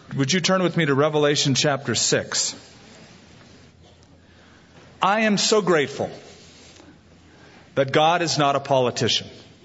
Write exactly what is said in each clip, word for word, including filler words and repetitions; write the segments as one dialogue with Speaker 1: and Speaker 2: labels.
Speaker 1: Would you turn with me to Revelation chapter six? I am so grateful that God is not a politician.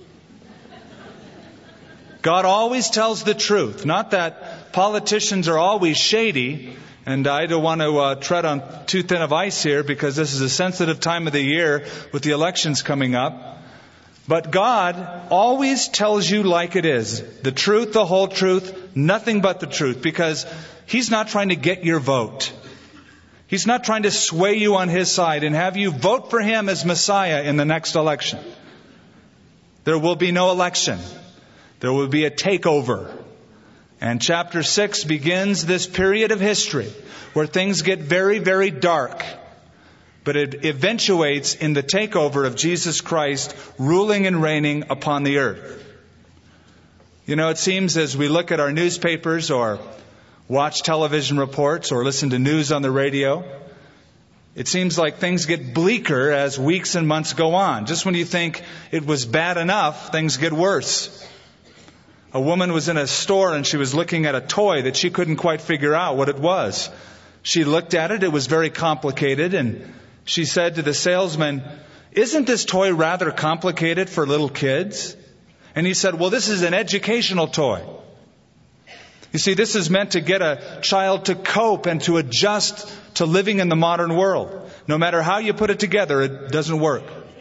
Speaker 1: God always tells the truth. Not that politicians are always shady, and I don't want to uh, tread on too thin of ice here because this is a sensitive time of the year with the elections coming up. But God always tells you like it is. The truth, the whole truth, nothing but the truth. Because He's not trying to get your vote. He's not trying to sway you on His side and have you vote for Him as Messiah in the next election. There will be no election. There will be a takeover. And chapter six begins this period of history where things get very, very dark. But it eventuates in the takeover of Jesus Christ ruling and reigning upon the earth. You know, it seems as we look at our newspapers or watch television reports or listen to news on the radio, it seems like things get bleaker as weeks and months go on. Just when you think it was bad enough, things get worse. A woman was in a store and she was looking at a toy that she couldn't quite figure out what it was. She looked at it, it was very complicated, and she said to the salesman, "Isn't this toy rather complicated for little kids?" And he said, "Well, this is an educational toy. You see, this is meant to get a child to cope and to adjust to living in the modern world. No matter how you put it together, it doesn't work."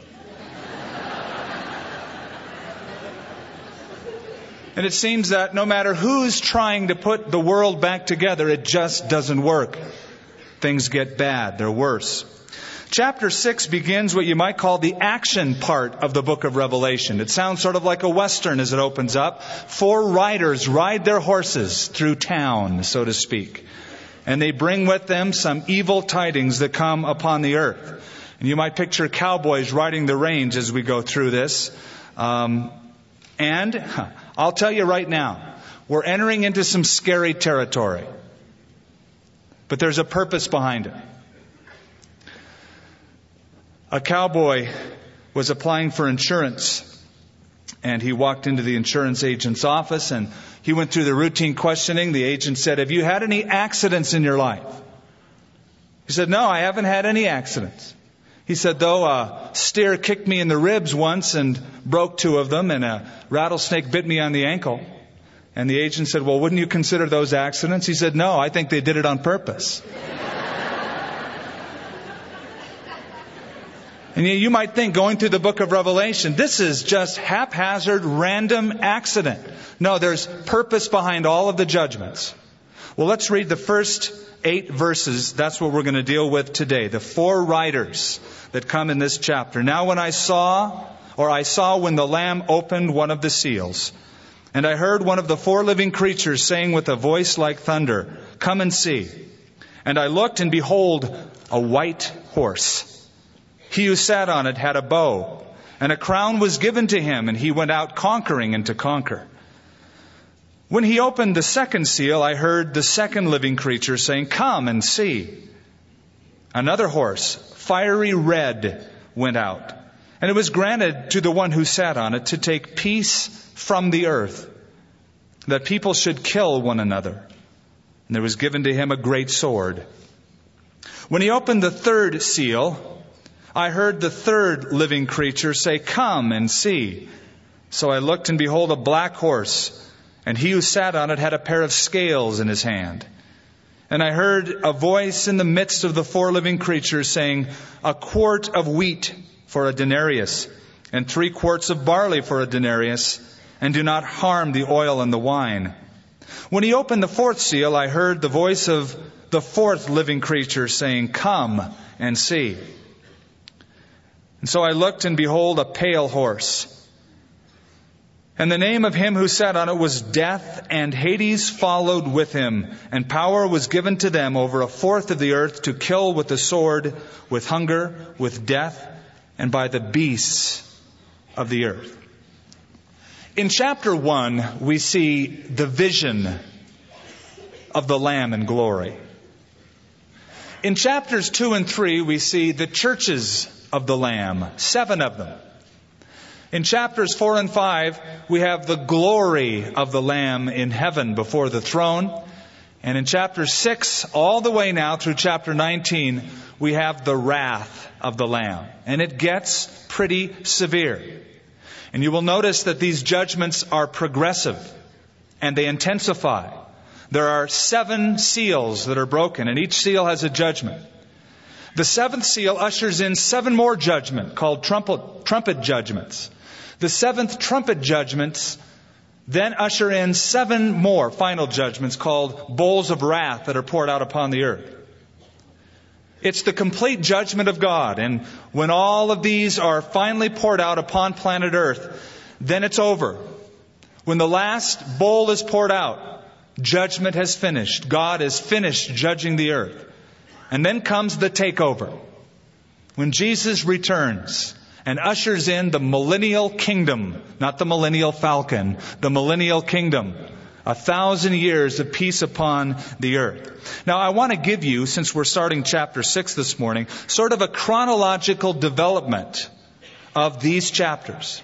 Speaker 1: And it seems that no matter who's trying to put the world back together, it just doesn't work. Things get bad. They're worse. Chapter six begins what you might call the action part of the book of Revelation. It sounds sort of like a Western as it opens up. Four riders ride their horses through town, so to speak. And they bring with them some evil tidings that come upon the earth. And you might picture cowboys riding the range as we go through this. Um, and I'll tell you right now, we're entering into some scary territory. But there's a purpose behind it. A cowboy was applying for insurance, and he walked into the insurance agent's office, and he went through the routine questioning. The agent said, "Have you had any accidents in your life?" He said, "No, I haven't had any accidents." He said, "Though a steer kicked me in the ribs once and broke two of them, and a rattlesnake bit me on the ankle." And the agent said, "Well, wouldn't you consider those accidents?" He said, "No, I think they did it on purpose." And you might think, going through the book of Revelation, this is just haphazard, random accident. No, there's purpose behind all of the judgments. Well, let's read the first eight verses. That's what we're going to deal with today. The four riders that come in this chapter. "Now when I saw, or I saw when the Lamb opened one of the seals, and I heard one of the four living creatures saying with a voice like thunder, 'Come and see.' And I looked, and behold, a white horse. He who sat on it had a bow, and a crown was given to him, and he went out conquering and to conquer. When he opened the second seal, I heard the second living creature saying, 'Come and see.' Another horse, fiery red, went out, and it was granted to the one who sat on it to take peace from the earth, that people should kill one another. And there was given to him a great sword. When he opened the third seal, I heard the third living creature say, 'Come and see.' So I looked, and behold, a black horse, and he who sat on it had a pair of scales in his hand. And I heard a voice in the midst of the four living creatures saying, 'A quart of wheat for a denarius, and three quarts of barley for a denarius, and do not harm the oil and the wine.' When he opened the fourth seal, I heard the voice of the fourth living creature saying, 'Come and see.' And so I looked, and behold, a pale horse. And the name of him who sat on it was Death, and Hades followed with him. And power was given to them over a fourth of the earth to kill with the sword, with hunger, with death, and by the beasts of the earth." In chapter one, we see the vision of the Lamb in glory. In chapters two and three, we see the churches of the Lamb, seven of them. In chapters four and five, we have the glory of the Lamb in heaven before the throne. And in chapter six, all the way now through chapter nineteen, we have the wrath of the Lamb. And it gets pretty severe. And you will notice that these judgments are progressive and they intensify. There are seven seals that are broken, and each seal has a judgment. The seventh seal ushers in seven more judgments called trumpet, trumpet judgments. The seventh trumpet judgments then usher in seven more final judgments called bowls of wrath that are poured out upon the earth. It's the complete judgment of God. And when all of these are finally poured out upon planet Earth, then it's over. When the last bowl is poured out, judgment has finished. God has finished judging the earth. And then comes the takeover. When Jesus returns and ushers in the millennial kingdom, not the millennial falcon, the millennial kingdom. A thousand years of peace upon the earth. Now, I want to give you, since we're starting chapter six this morning, sort of a chronological development of these chapters.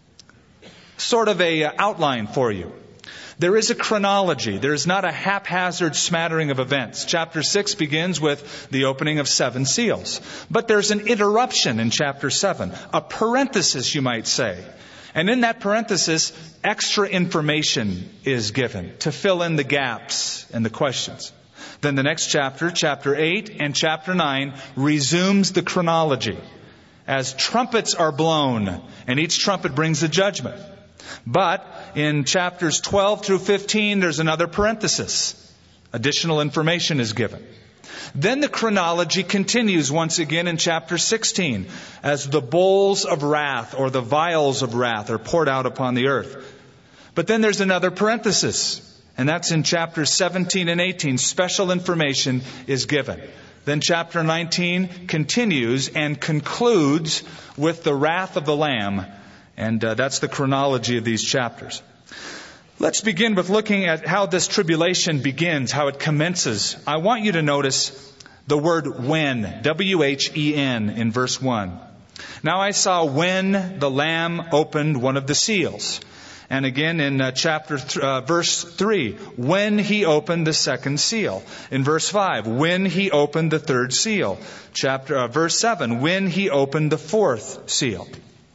Speaker 1: Sort of a outline for you. There is a chronology. There is not a haphazard smattering of events. Chapter six begins with the opening of seven seals. But there's an interruption in chapter seven. A parenthesis, you might say. And in that parenthesis, extra information is given to fill in the gaps and the questions. Then the next chapter, chapter eight and chapter nine, resumes the chronology as trumpets are blown, and each trumpet brings a judgment. But in chapters twelve through fifteen, there's another parenthesis. Additional information is given. Then the chronology continues once again in chapter sixteen as the bowls of wrath or the vials of wrath are poured out upon the earth. But then there's another parenthesis, and that's in chapters seventeen and eighteen. Special information is given. Then chapter nineteen continues and concludes with the wrath of the Lamb. And uh, that's the chronology of these chapters. Let's begin with looking at how this tribulation begins, how it commences. I want you to notice the word when, W H E N, in verse one. Now I saw when the Lamb opened one of the seals. And again in uh, chapter th- uh, verse three, when he opened the second seal. In verse five, when he opened the third seal. Chapter uh, verse seven, when he opened the fourth seal.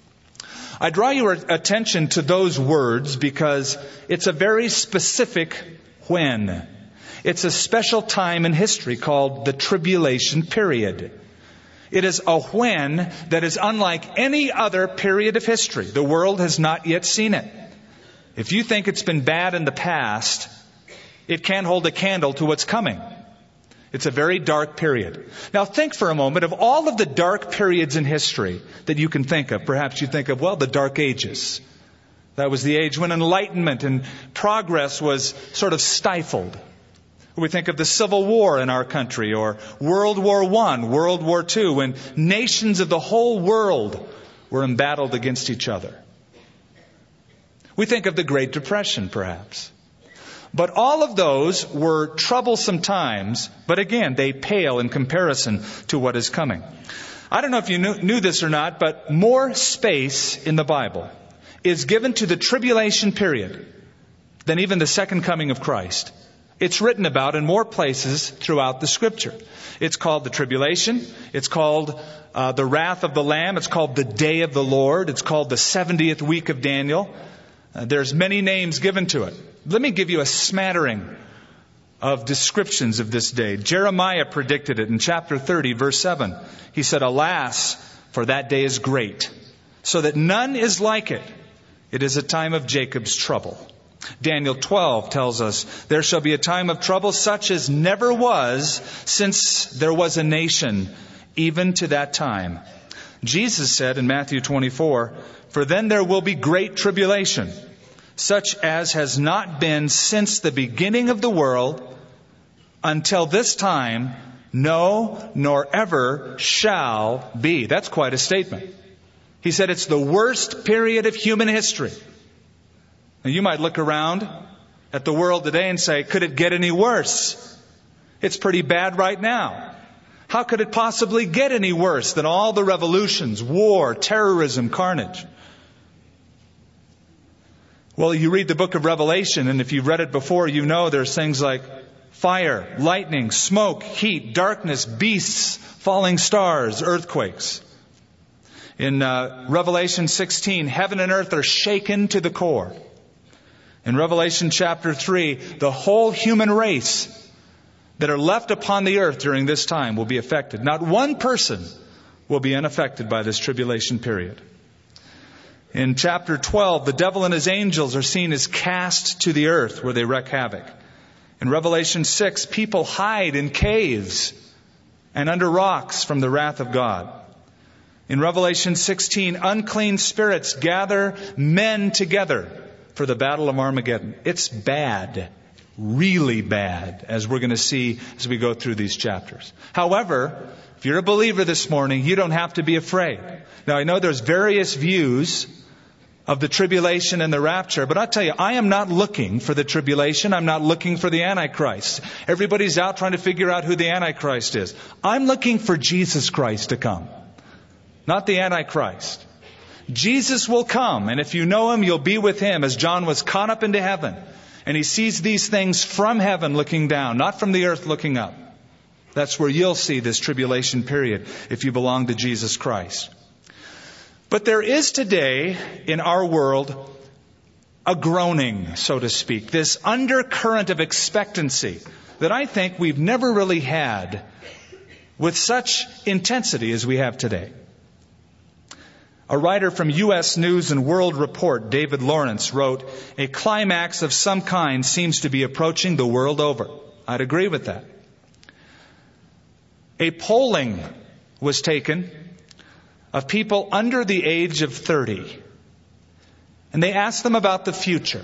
Speaker 1: I draw your attention to those words because it's a very specific when. It's a special time in history called the tribulation period. It is a when that is unlike any other period of history. The world has not yet seen it. If you think it's been bad in the past, it can't hold a candle to what's coming. It's a very dark period. Now think for a moment of all of the dark periods in history that you can think of. Perhaps you think of, well, the Dark Ages. That was the age when enlightenment and progress was sort of stifled. We think of the Civil War in our country, or World War One, World War Two, when nations of the whole world were embattled against each other. We think of the Great Depression, perhaps. But all of those were troublesome times, but again, they pale in comparison to what is coming. I don't know if you knew, knew this or not, but more space in the Bible is given to the tribulation period than even the second coming of Christ. It's written about in more places throughout the Scripture. It's called the tribulation. It's called uh, the wrath of the Lamb. It's called the day of the Lord. It's called the seventieth week of Daniel. Uh, there's many names given to it. Let me give you a smattering of descriptions of this day. Jeremiah predicted it in chapter thirty, verse seven. He said, "Alas, for that day is great, so that none is like it. It is a time of Jacob's trouble." Daniel twelve tells us, "There shall be a time of trouble such as never was since there was a nation, even to that time." Jesus said in Matthew twenty-four, "For then there will be great tribulation, such as has not been since the beginning of the world until this time, no, nor ever shall be." That's quite a statement. He said it's the worst period of human history. Now you might look around at the world today and say, could it get any worse? It's pretty bad right now. How could it possibly get any worse than all the revolutions, war, terrorism, carnage? Well, you read the book of Revelation, and if you've read it before, you know there's things like fire, lightning, smoke, heat, darkness, beasts, falling stars, earthquakes. In uh, Revelation sixteen, heaven and earth are shaken to the core. In Revelation chapter three, the whole human race that are left upon the earth during this time will be affected. Not one person will be unaffected by this tribulation period. In chapter twelve, the devil and his angels are seen as cast to the earth where they wreak havoc. In Revelation six, people hide in caves and under rocks from the wrath of God. In Revelation sixteen, unclean spirits gather men together for the battle of Armageddon. It's bad, really bad, as we're going to see as we go through these chapters. However, if you're a believer this morning, you don't have to be afraid. Now, I know there's various views of the tribulation and the rapture, but I'll tell you, I am not looking for the tribulation. I'm not looking for the Antichrist. Everybody's out trying to figure out who the Antichrist is. I'm looking for Jesus Christ to come, not the Antichrist. Jesus will come, and if you know Him, you'll be with Him as John was caught up into heaven. And he sees these things from heaven looking down, not from the earth looking up. That's where you'll see this tribulation period if you belong to Jesus Christ. But there is today in our world a groaning, so to speak, this undercurrent of expectancy that I think we've never really had with such intensity as we have today. A writer from U S News and World Report, David Lawrence, wrote, "A climax of some kind seems to be approaching the world over." I'd agree with that. A polling was taken of people under the age of thirty. And they asked them about the future.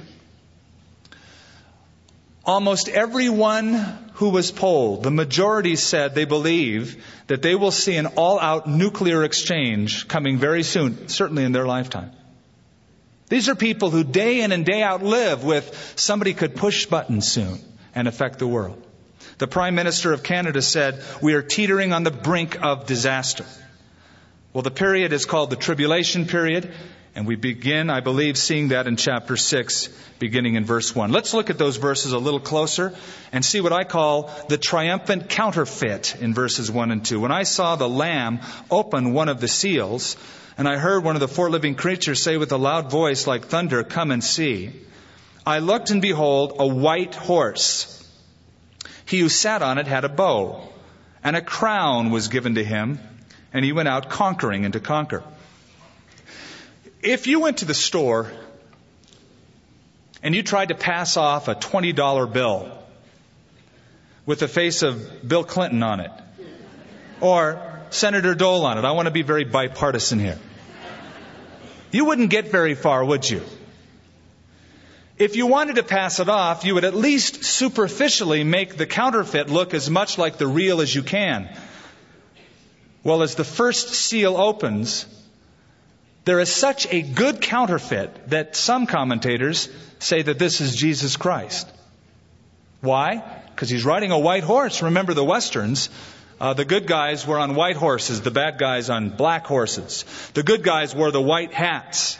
Speaker 1: Almost everyone who was polled, the majority said they believe that they will see an all-out nuclear exchange coming very soon, certainly in their lifetime. These are people who day in and day out live with somebody could push buttons soon and affect the world. The Prime Minister of Canada said, "We are teetering on the brink of disaster." Well, the period is called the tribulation period, and we begin, I believe, seeing that in chapter six, beginning in verse one. Let's look at those verses a little closer and see what I call the triumphant counterfeit in verses one and two. "When I saw the Lamb open one of the seals, and I heard one of the four living creatures say with a loud voice like thunder, 'Come and see,' I looked, and behold, a white horse. He who sat on it had a bow, and a crown was given to him, and he went out conquering and to conquer." If you went to the store and you tried to pass off a twenty dollar bill with the face of Bill Clinton on it, or Senator Dole on it, I want to be very bipartisan here, you wouldn't get very far, would you? If you wanted to pass it off, you would at least superficially make the counterfeit look as much like the real as you can. Well, as the first seal opens, there is such a good counterfeit that some commentators say that this is Jesus Christ. Why? Because he's riding a white horse. Remember the Westerns. Uh, the good guys were on white horses, the bad guys on black horses. The good guys wore the white hats.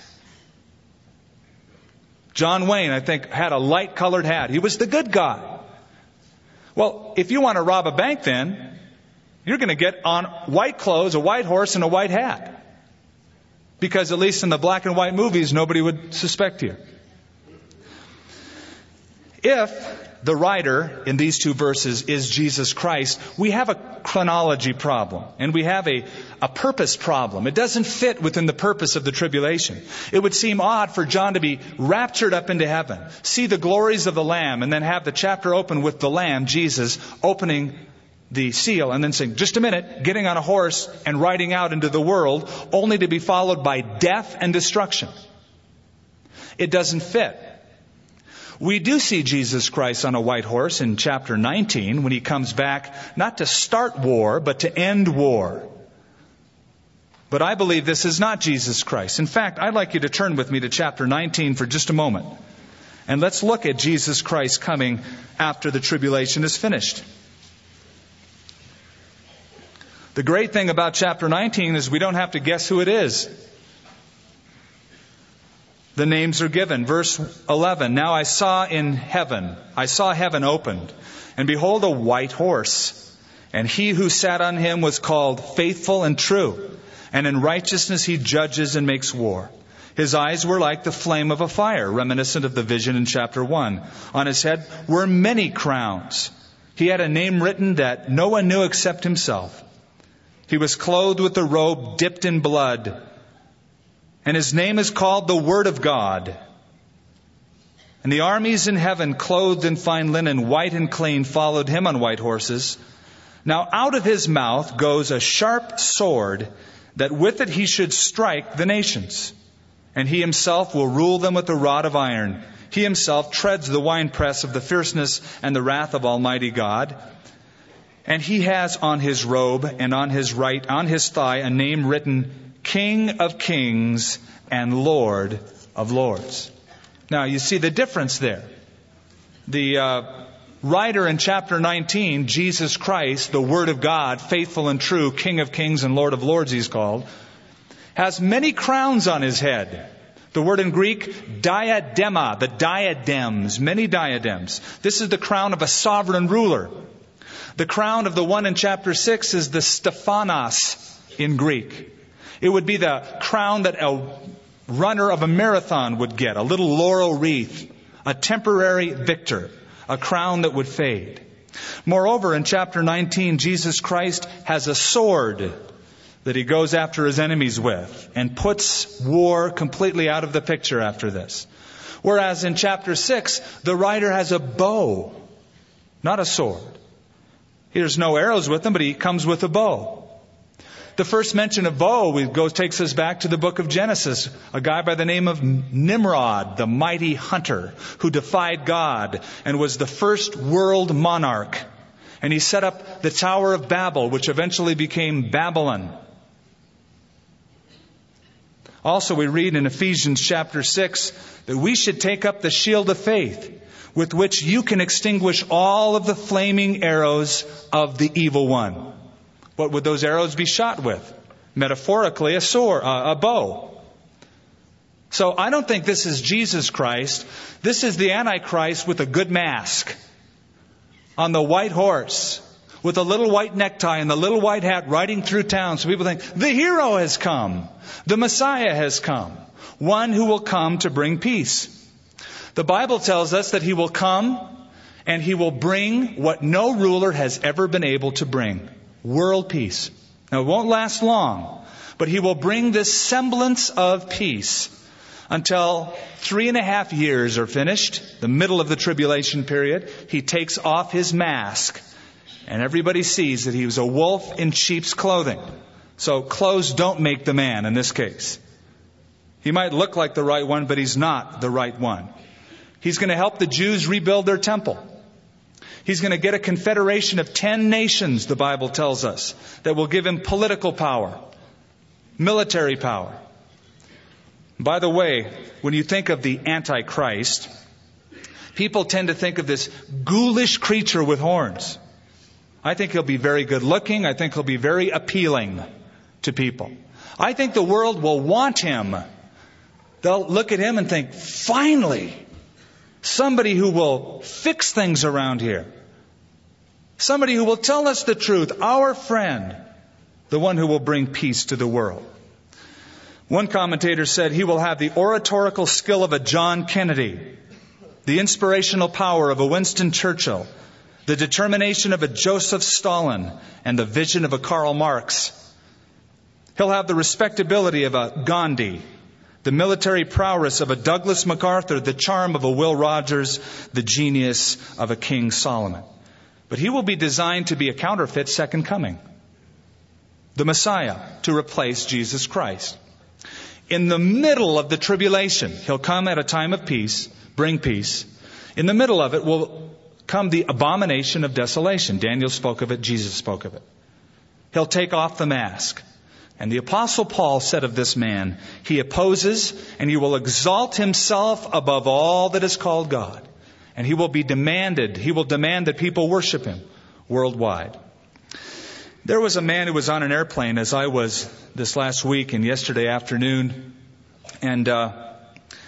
Speaker 1: John Wayne, I think, had a light-colored hat. He was the good guy. Well, if you want to rob a bank then, you're going to get on white clothes, a white horse, and a white hat. Because at least in the black and white movies, nobody would suspect you. If the writer in these two verses is Jesus Christ, we have a chronology problem. And we have a, a purpose problem. It doesn't fit within the purpose of the tribulation. It would seem odd for John to be raptured up into heaven, see the glories of the Lamb, and then have the chapter open with the Lamb, Jesus, opening the seal, and then saying, just a minute, getting on a horse and riding out into the world, only to be followed by death and destruction. It doesn't fit. We do see Jesus Christ on a white horse in chapter nineteen when he comes back not to start war, but to end war. But I believe this is not Jesus Christ. In fact, I'd like you to turn with me to chapter nineteen for just a moment. And let's look at Jesus Christ coming after the tribulation is finished. The great thing about chapter nineteen is we don't have to guess who it is. the names are given. Verse eleven, now I saw in heaven, I saw heaven opened, and behold a white horse. And he who sat on him was called Faithful and True, and in righteousness he judges and makes war. His eyes were like the flame of a fire, reminiscent of the vision in chapter one. On his head were many crowns. He had a name written that no one knew except himself. He was clothed with a robe dipped in blood, and his name is called the Word of God. And the armies in heaven, clothed in fine linen, white and clean, followed him on white horses. Now out of his mouth goes a sharp sword, that with it he should strike the nations. And he himself will rule them with a rod of iron. He himself treads the winepress of the fierceness and the wrath of Almighty God. And he has on his robe and on his right, on his thigh, a name written, King of Kings and Lord of Lords. Now you see the difference there. The uh, writer in chapter nineteen, Jesus Christ, the Word of God, faithful and true, King of Kings and Lord of Lords he's called, has many crowns on his head. The word in Greek, diadema, the diadems, many diadems. This is the crown of a sovereign ruler. The crown of the one in chapter six is the Stephanos in Greek. It would be the crown that a runner of a marathon would get, a little laurel wreath, a temporary victor, a crown that would fade. Moreover, in chapter nineteen, Jesus Christ has a sword that he goes after his enemies with and puts war completely out of the picture after this. Whereas in chapter six, the writer has a bow, not a sword. There's no arrows with him, but he comes with a bow. The first mention of bow goes, takes us back to the book of Genesis. A guy by the name of Nimrod, the mighty hunter, who defied God and was the first world monarch. And he set up the Tower of Babel, which eventually became Babylon. Also, we read in Ephesians chapter six that we should take up the shield of faith, with which you can extinguish all of the flaming arrows of the evil one. What would those arrows be shot with? Metaphorically, a sword, uh, a bow. So I don't think this is Jesus Christ. This is the Antichrist with a good mask, on the white horse, with a little white necktie and the little white hat, riding through town. So people think, the hero has come. The Messiah has come. One who will come to bring peace. The Bible tells us that he will come and he will bring what no ruler has ever been able to bring. World peace. Now, it won't last long, but he will bring this semblance of peace until three and a half years are finished, the middle of the tribulation period. He takes off his mask, and everybody sees that he was a wolf in sheep's clothing. So clothes don't make the man in this case. He might look like the right one, but he's not the right one. He's going to help the Jews rebuild their temple. He's going to get a confederation of ten nations, the Bible tells us, that will give him political power, military power. By the way, when you think of the Antichrist, people tend to think of this ghoulish creature with horns. I think he'll be very good looking. I think he'll be very appealing to people. I think the world will want him. They'll look at him and think, finally, somebody who will fix things around here. Somebody who will tell us the truth. Our friend. The one who will bring peace to the world. One commentator said he will have the oratorical skill of a John Kennedy, the inspirational power of a Winston Churchill, the determination of a Joseph Stalin, and the vision of a Karl Marx. He'll have the respectability of a Gandhi, the military prowess of a Douglas MacArthur, the charm of a Will Rogers, the genius of a King Solomon. But he will be designed to be a counterfeit second coming. The Messiah to replace Jesus Christ. In the middle of the tribulation, he'll come at a time of peace, bring peace. In the middle of it will come the abomination of desolation. Daniel spoke of it, Jesus spoke of it. He'll take off the mask. And the Apostle Paul said of this man, he opposes and he will exalt himself above all that is called God. And he will be demanded, he will demand that people worship him worldwide. There was a man who was on an airplane as I was this last week and yesterday afternoon. And uh,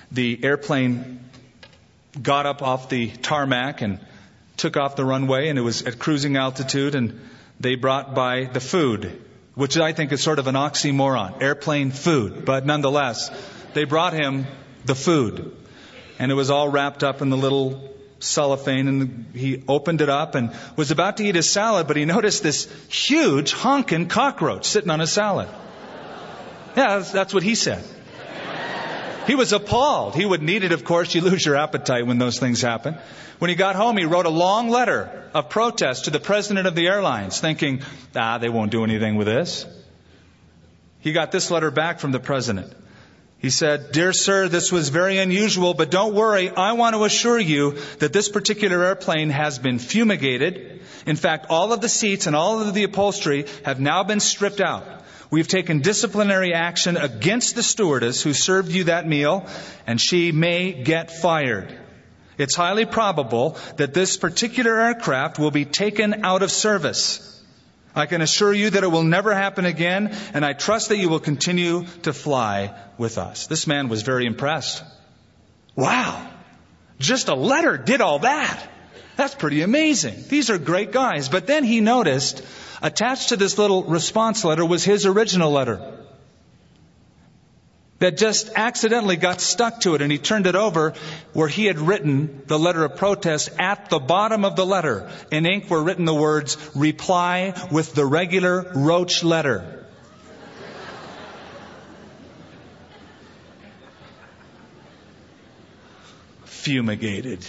Speaker 1: The airplane got up off the tarmac and took off the runway, and it was at cruising altitude, and they brought by the food, which I think is sort of an oxymoron, airplane food. But nonetheless, they brought him the food, and it was all wrapped up in the little cellophane, and he opened it up and was about to eat his salad, but he noticed this huge honking cockroach sitting on his salad. Yeah, that's, that's what he said. He was appalled. He would need it, of course. You lose your appetite when those things happen. When he got home, he wrote a long letter of protest to the president of the airlines, thinking, ah, they won't do anything with this. He got this letter back from the president. He said, "Dear sir, this was very unusual, but don't worry. I want to assure you that this particular airplane has been fumigated. In fact, all of the seats and all of the upholstery have now been stripped out. We've taken disciplinary action against the stewardess who served you that meal, and she may get fired. It's highly probable that this particular aircraft will be taken out of service. I can assure you that it will never happen again, and I trust that you will continue to fly with us." This man was very impressed. Wow, just a letter did all that. That's pretty amazing. These are great guys. But then he noticed, attached to this little response letter was his original letter that just accidentally got stuck to it, and he turned it over where he had written the letter of protest. At the bottom of the letter, in ink, were written the words, "Reply with the regular Roach letter." Fumigated.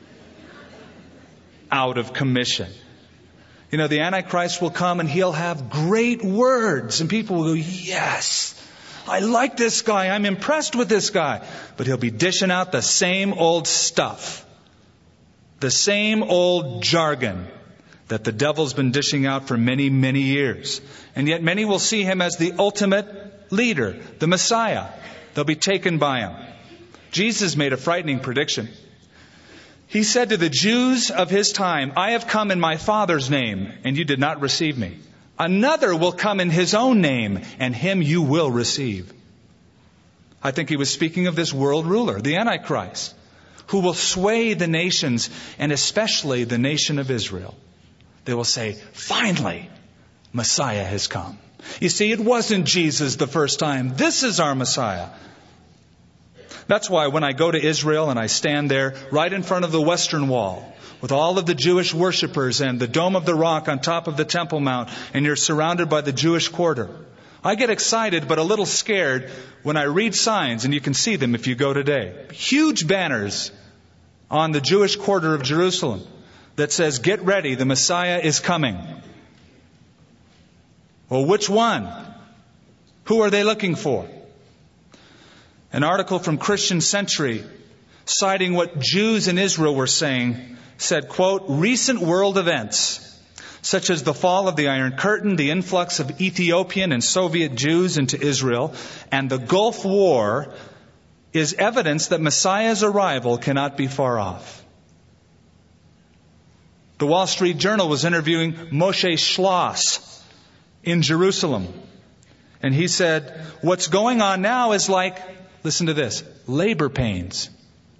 Speaker 1: Out of commission. You know, the Antichrist will come and he'll have great words, and people will go, "Yes, I like this guy. I'm impressed with this guy." But he'll be dishing out the same old stuff. The same old jargon that the devil's been dishing out for many, many years. And yet many will see him as the ultimate leader, the Messiah. They'll be taken by him. Jesus made a frightening prediction. He said to the Jews of his time, "I have come in my Father's name, and you did not receive me. Another will come in his own name, and him you will receive." I think he was speaking of this world ruler, the Antichrist, who will sway the nations, and especially the nation of Israel. They will say, "Finally, Messiah has come." You see, it wasn't Jesus the first time. This is our Messiah. That's why when I go to Israel and I stand there right in front of the Western Wall with all of the Jewish worshipers and the Dome of the Rock on top of the Temple Mount, and you're surrounded by the Jewish quarter, I get excited but a little scared when I read signs, and you can see them if you go today. Huge banners on the Jewish quarter of Jerusalem that says, "Get ready, the Messiah is coming." Well, which one? Who are they looking for? An article from Christian Century, citing what Jews in Israel were saying, said, quote, "Recent world events, such as the fall of the Iron Curtain, the influx of Ethiopian and Soviet Jews into Israel, and the Gulf War, is evidence that Messiah's arrival cannot be far off." The Wall Street Journal was interviewing Moshe Schloss in Jerusalem. And he said, "What's going on now is like," listen to this, "labor pains.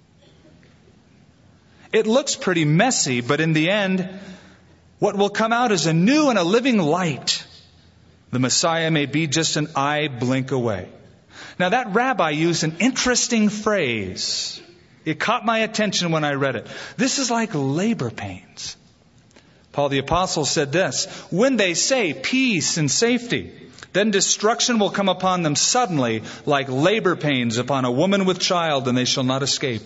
Speaker 1: It looks pretty messy, but in the end, what will come out is a new and a living light. The Messiah may be just an eye blink away." Now that rabbi used an interesting phrase. It caught my attention when I read it. This is like labor pains. Paul the Apostle said this, "When they say peace and safety, then destruction will come upon them suddenly, like labor pains upon a woman with child, and they shall not escape."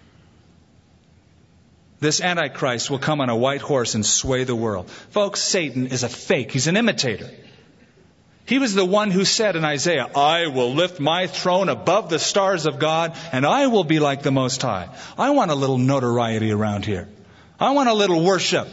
Speaker 1: This Antichrist will come on a white horse and sway the world. Folks, Satan is a fake. He's an imitator. He was the one who said in Isaiah, "I will lift my throne above the stars of God, and I will be like the Most High." I want a little notoriety around here. I want a little worship.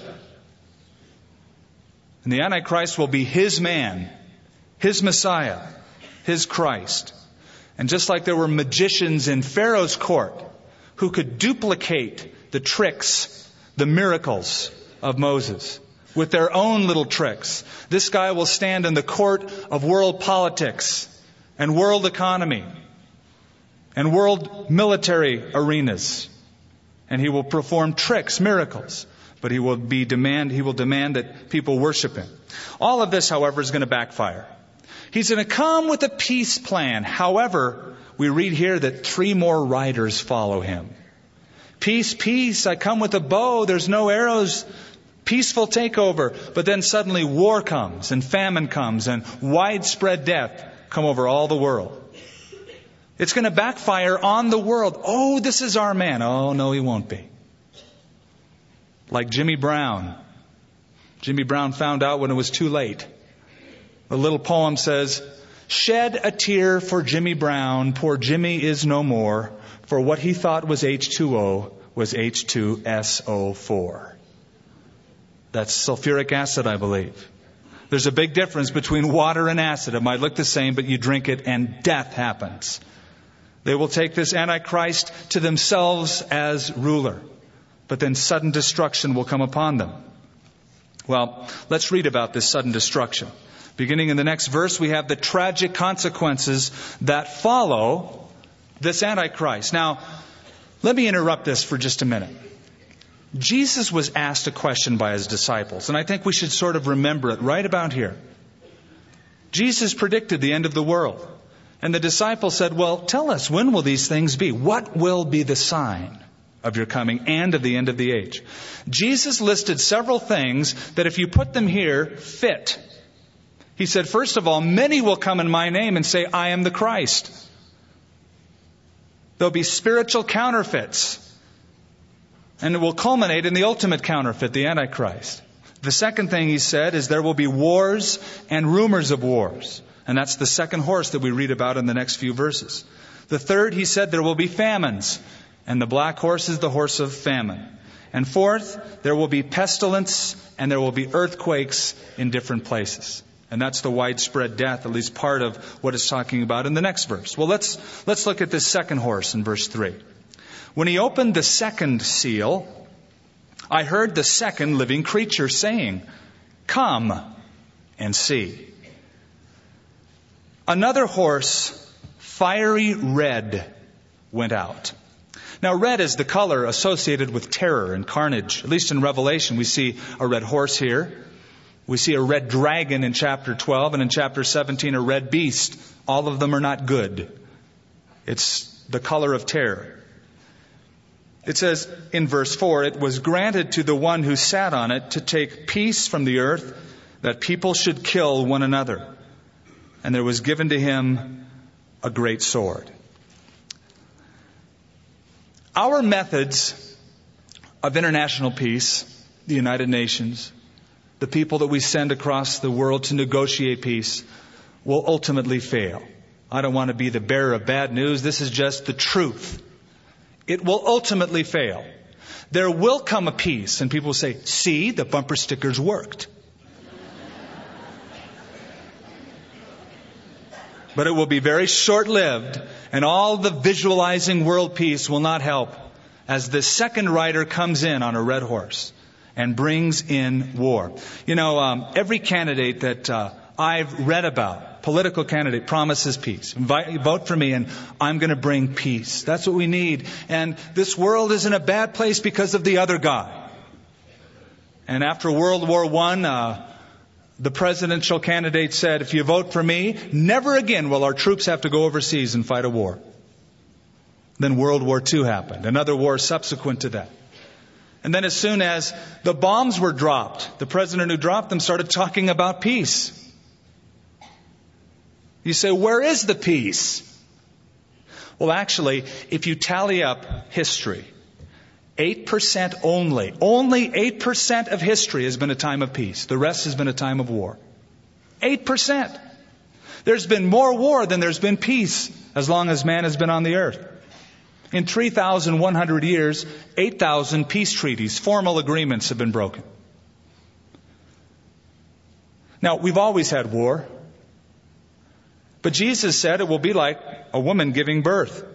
Speaker 1: And the Antichrist will be his man, his Messiah, his Christ. And just like there were magicians in Pharaoh's court who could duplicate the tricks, the miracles of Moses with their own little tricks, this guy will stand in the court of world politics and world economy. and world military arenas. And he will perform tricks, miracles. But he will be demand, he will demand that people worship him. All of this, however, is going to backfire. He's going to come with a peace plan. However, we read here that three more riders follow him. Peace, peace, I come with a bow, there's no arrows, peaceful takeover. But then suddenly war comes, and famine comes, and widespread death come over all the world. It's going to backfire on the world. Oh, this is our man. Oh, no, he won't be. Like Jimmy Brown. Jimmy Brown found out when it was too late. The little poem says, "Shed a tear for Jimmy Brown, poor Jimmy is no more, for what he thought was H two O was H two S O four. That's sulfuric acid, I believe. There's a big difference between water and acid. It might look the same, but you drink it and death happens. They will take this Antichrist to themselves as ruler, but then sudden destruction will come upon them. Well, let's read about this sudden destruction. Beginning in the next verse, we have the tragic consequences that follow this Antichrist. Now, let me interrupt this for just a minute. Jesus was asked a question by his disciples, and I think we should sort of remember it right about here. Jesus predicted the end of the world. And the disciples said, well, tell us, when will these things be? What will be the sign of your coming and of the end of the age? Jesus listed several things that if you put them here, fit. He said, first of all, many will come in my name and say, I am the Christ. There'll be spiritual counterfeits. And it will culminate in the ultimate counterfeit, the Antichrist. The second thing he said is there will be wars and rumors of wars. And that's the second horse that we read about in the next few verses. The third, he said, there will be famines. And the black horse is the horse of famine. And fourth, there will be pestilence and there will be earthquakes in different places. And that's the widespread death, at least part of what it's talking about in the next verse. Well, let's, let's look at this second horse in verse three. When he opened the second seal, I heard the second living creature saying, come and see. Another horse, fiery red, went out. Now, red is the color associated with terror and carnage. At least in Revelation, we see a red horse here. We see a red dragon in chapter twelve, and in chapter seventeen, a red beast. All of them are not good. It's the color of terror. It says in verse four, it was granted to the one who sat on it to take peace from the earth, that people should kill one another. And there was given to him a great sword. Our methods of international peace, the United Nations, the people that we send across the world to negotiate peace, will ultimately fail. I don't want to be the bearer of bad news. This is just the truth. It will ultimately fail. There will come a peace, and people will say, see, the bumper stickers worked. But it will be very short-lived, and all the visualizing world peace will not help as the second rider comes in on a red horse and brings in war. You know, um, every candidate that uh, I've read about, political candidate, promises peace. Invite, vote for me and I'm going to bring peace. That's what we need. And this world is in a bad place because of the other guy. And after World War One, uh, the presidential candidate said, if you vote for me, never again will our troops have to go overseas and fight a war. Then World War Two happened, another war subsequent to that. And then as soon as the bombs were dropped, the president who dropped them started talking about peace. You say, where is the peace? Well, actually, if you tally up history, eight percent only, only eight percent of history has been a time of peace. The rest has been a time of war. eight percent. There's been more war than there's been peace as long as man has been on the earth. In three thousand one hundred years, eight thousand peace treaties, formal agreements have been broken. Now, we've always had war. But Jesus said it will be like a woman giving birth.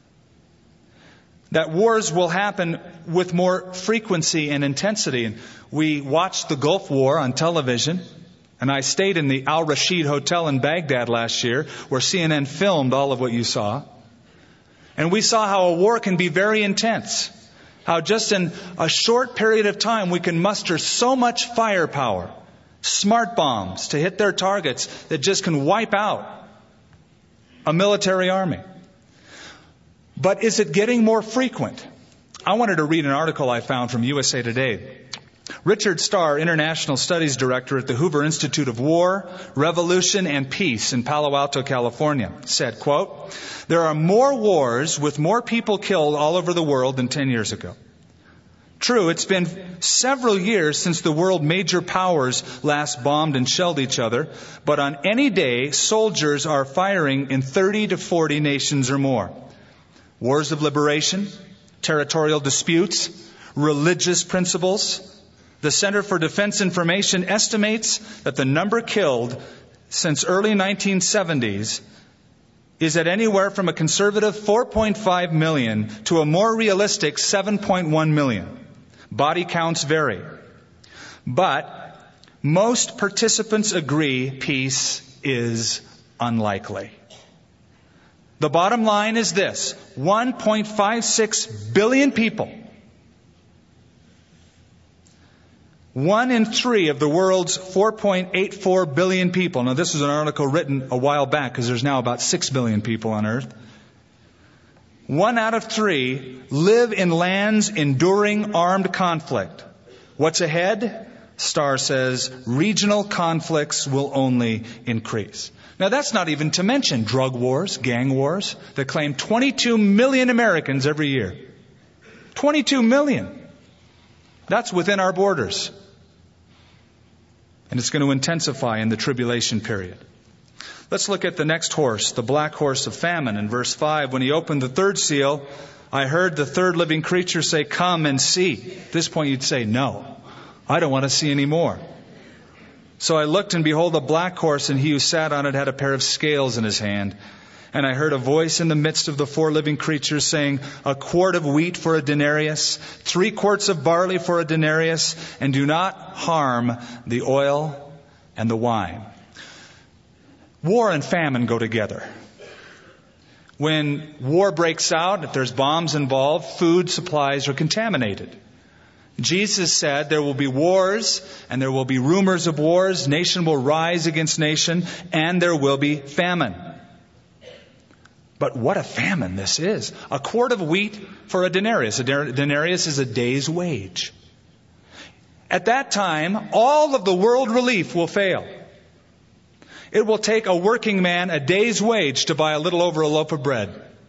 Speaker 1: That wars will happen with more frequency and intensity. And we watched the Gulf War on television. And I stayed in the Al Rashid Hotel in Baghdad last year, where C N N filmed all of what you saw. And we saw how a war can be very intense. How just in a short period of time we can muster so much firepower, smart bombs to hit their targets that just can wipe out a military army. But is it getting more frequent? I wanted to read an article I found from U S A Today. Richard Starr, International Studies Director at the Hoover Institute of War, Revolution, and Peace in Palo Alto, California, said, quote, "There are more wars with more people killed all over the world than ten years ago. True, it's been several years since the world major powers last bombed and shelled each other, but on any day, soldiers are firing in thirty to forty nations or more. Wars of liberation, territorial disputes, religious principles. The Center for Defense Information estimates that the number killed since early nineteen seventies is at anywhere from a conservative four point five million to a more realistic seven point one million. Body counts vary. But most participants agree peace is unlikely. The bottom line is this: one point five six billion people, one in three of the world's four point eight four billion people. Now, this is an article written a while back because there's now about six billion people on Earth. One out of three live in lands enduring armed conflict. What's ahead? Starr says regional conflicts will only increase. Now, that's not even to mention drug wars, gang wars that claim twenty-two million Americans every year. twenty-two million. That's within our borders. And it's going to intensify in the tribulation period. Let's look at the next horse, the black horse of famine. In verse five, when he opened the third seal, I heard the third living creature say, "Come and see." At this point you'd say, "No, I don't want to see any more." So I looked, and behold, a black horse, and he who sat on it had a pair of scales in his hand. And I heard a voice in the midst of the four living creatures saying, "A quart of wheat for a denarius, three quarts of barley for a denarius, and do not harm the oil and the wine." War and famine go together. When war breaks out, if there's bombs involved, food supplies are contaminated. Jesus said there will be wars, and there will be rumors of wars. Nation will rise against nation, and there will be famine. But what a famine this is. A quart of wheat for a denarius. A denarius is a day's wage. At that time, all of the world relief will fail. It will take a working man a day's wage to buy a little over a loaf of bread.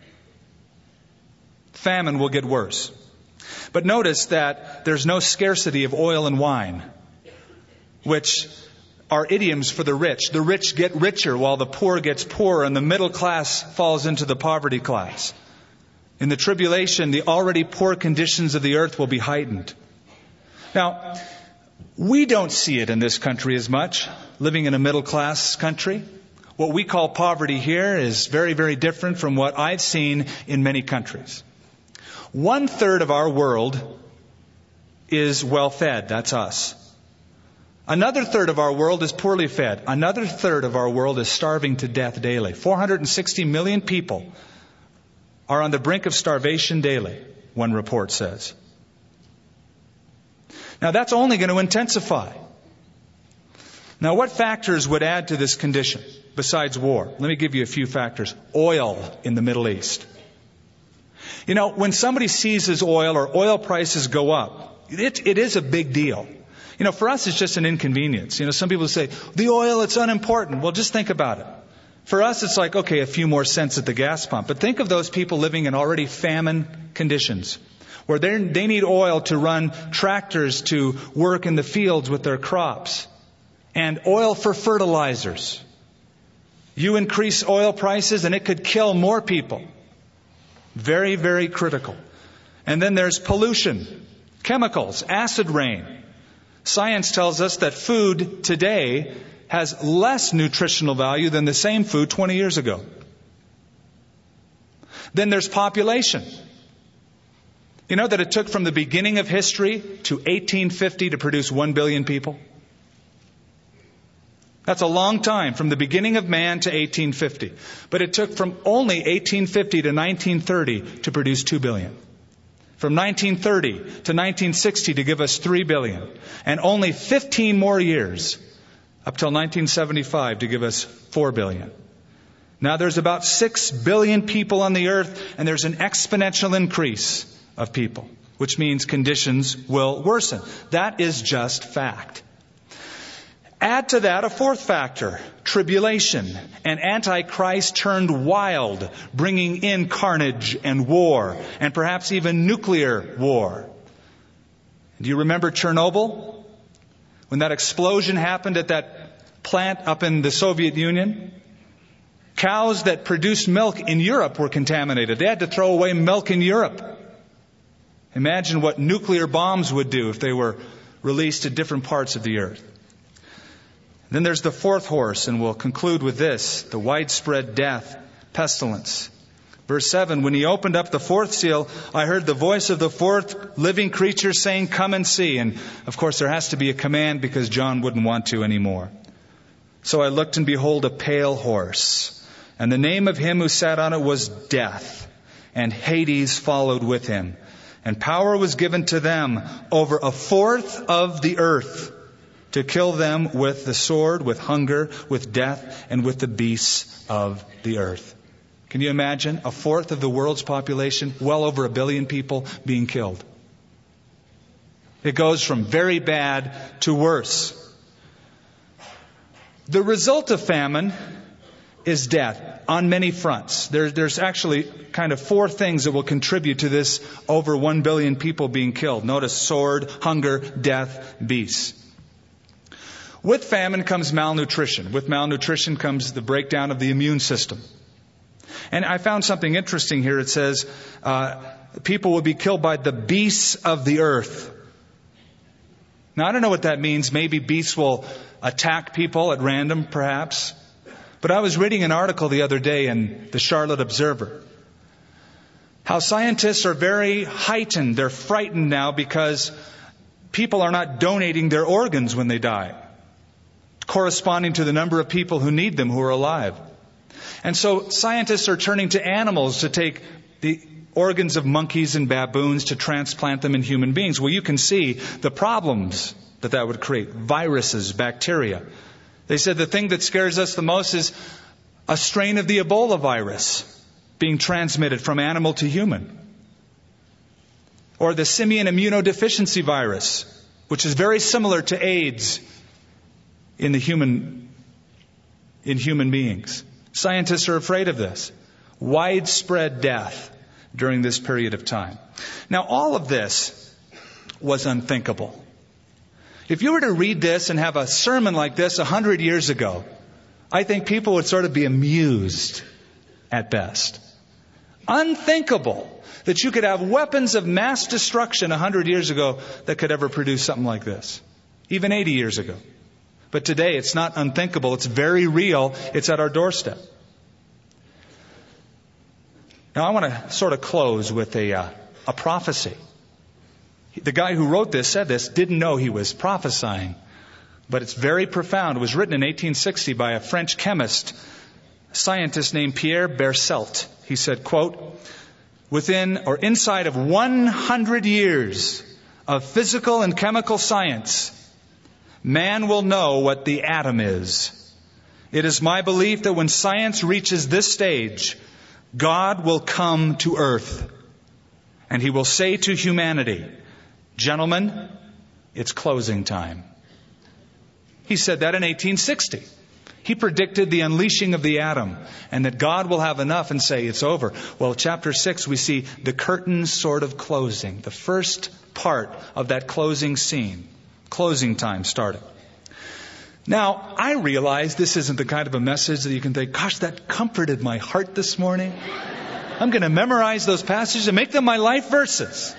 Speaker 1: Famine will get worse. But notice that there's no scarcity of oil and wine, which are idioms for the rich. The rich get richer while the poor gets poorer, and the middle class falls into the poverty class. In the tribulation, the already poor conditions of the earth will be heightened. Now, we don't see it in this country as much, living in a middle class country. What we call poverty here is very, very different from what I've seen in many countries. One third of our world is well fed. That's us. Another third of our world is poorly fed. Another third of our world is starving to death daily. four hundred sixty million people are on the brink of starvation daily, one report says. Now, that's only going to intensify. Now, what factors would add to this condition besides war? Let me give you a few factors. Oil in the Middle East. You know, when somebody seizes oil or oil prices go up, it, it is a big deal. You know, for us, it's just an inconvenience. You know, some people say, the oil, it's unimportant. Well, just think about it. For us, it's like, okay, a few more cents at the gas pump. But think of those people living in already famine conditions, where they need oil to run tractors to work in the fields with their crops, and oil for fertilizers. You increase oil prices and it could kill more people. Very, very critical. And then there's pollution, chemicals, acid rain. Science tells us that food today has less nutritional value than the same food twenty years ago. Then there's population. You know that it took from the beginning of history to eighteen fifty to produce one billion people? That's a long time, from the beginning of man to eighteen fifty. But it took from only eighteen fifty to nineteen thirty to produce two billion. From nineteen thirty to nineteen sixty to give us three billion. And only fifteen more years, up till nineteen seventy-five, to give us four billion. Now there's about six billion people on the earth, and there's an exponential increase of people, which means conditions will worsen. That is just fact. Add to that a fourth factor, tribulation, and Antichrist turned wild, bringing in carnage and war, and perhaps even nuclear war. Do you remember Chernobyl? When that explosion happened at that plant up in the Soviet Union? Cows that produced milk in Europe were contaminated. They had to throw away milk in Europe. Imagine what nuclear bombs would do if they were released to different parts of the earth. Then there's the fourth horse, and we'll conclude with this, the widespread death, pestilence. Verse seven, when he opened up the fourth seal, I heard the voice of the fourth living creature saying, come and see. And of course there has to be a command because John wouldn't want to anymore. So I looked, and behold, a pale horse. And the name of him who sat on it was Death. And Hades followed with him. And power was given to them over a fourth of the earth, to kill them with the sword, with hunger, with death, and with the beasts of the earth. Can you imagine a fourth of the world's population, well over a billion people, being killed? It goes from very bad to worse. The result of famine is death on many fronts. There, there's actually kind of four things that will contribute to this over one billion people being killed. Notice sword, hunger, death, beasts. With famine comes malnutrition. With malnutrition comes the breakdown of the immune system. And I found something interesting here. It says uh, people will be killed by the beasts of the earth. Now, I don't know what that means. Maybe beasts will attack people at random, perhaps. But I was reading an article the other day in the Charlotte Observer. How scientists are very heightened. They're frightened now because people are not donating their organs when they die, corresponding to the number of people who need them who are alive. And so scientists are turning to animals to take the organs of monkeys and baboons to transplant them in human beings. Well, you can see the problems that that would create. Viruses, bacteria. They said the thing that scares us the most is a strain of the Ebola virus being transmitted from animal to human. Or the simian immunodeficiency virus, which is very similar to AIDS in the human, in human beings. Scientists are afraid of this. Widespread death during this period of time. Now, all of this was unthinkable. If you were to read this and have a sermon like this a hundred years ago, I think people would sort of be amused at best. Unthinkable that you could have weapons of mass destruction a hundred years ago that could ever produce something like this. Even eighty years ago. But today it's not unthinkable. It's very real. It's at our doorstep. Now I want to sort of close with a, uh, a prophecy. The guy who wrote this, said this, didn't know he was prophesying. But it's very profound. It was written in eighteen sixty by a French chemist, a scientist named Pierre Bercelt. He said, quote, within or inside of one hundred years of physical and chemical science, man will know what the atom is. It is my belief that when science reaches this stage, God will come to earth and he will say to humanity, gentlemen, it's closing time. He said that in eighteen sixty. He predicted the unleashing of the atom and that God will have enough and say it's over. Well, chapter six, we see the curtain sort of closing. The first part of that closing scene. Closing time starting. Now, I realize this isn't the kind of a message that you can think, gosh, that comforted my heart this morning. I'm going to memorize those passages and make them my life verses.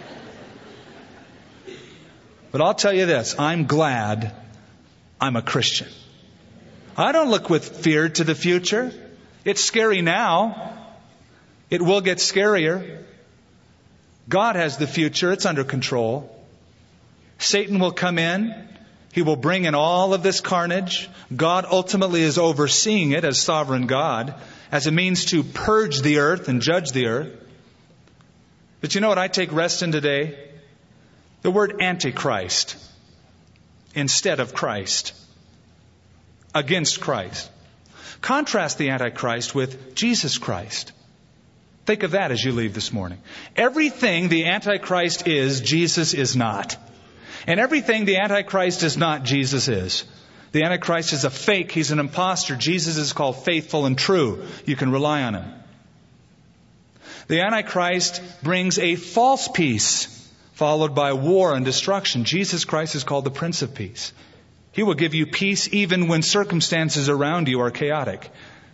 Speaker 1: But I'll tell you this, I'm glad I'm a Christian. I don't look with fear to the future. It's scary now. It will get scarier. God has the future. It's under control. Satan will come in. He will bring in all of this carnage. God ultimately is overseeing it as sovereign God, as a means to purge the earth and judge the earth. But you know what I take rest in today? The word Antichrist instead of Christ. Against Christ. Contrast the Antichrist with Jesus Christ. Think of that as you leave this morning. Everything the Antichrist is, Jesus is not. And everything the Antichrist is not, Jesus is. The Antichrist is a fake. He's an imposter. Jesus is called faithful and true. You can rely on him. The Antichrist brings a false peace, followed by war and destruction. Jesus Christ is called the Prince of Peace. He will give you peace even when circumstances around you are chaotic.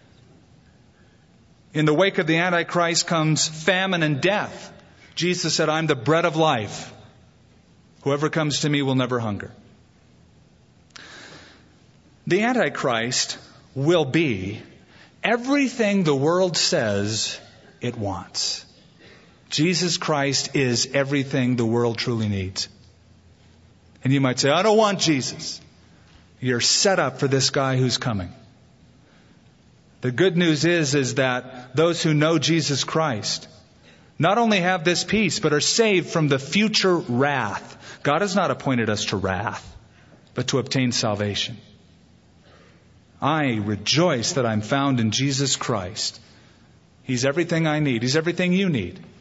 Speaker 1: In the wake of the Antichrist comes famine and death. Jesus said, I'm the bread of life. Whoever comes to me will never hunger. The Antichrist will be everything the world says it wants. Jesus Christ is everything the world truly needs. And you might say, I don't want Jesus. You're set up for this guy who's coming. The good news is, is that those who know Jesus Christ not only have this peace, but are saved from the future wrath. God has not appointed us to wrath, but to obtain salvation. I rejoice that I'm found in Jesus Christ. He's everything I need. He's everything you need.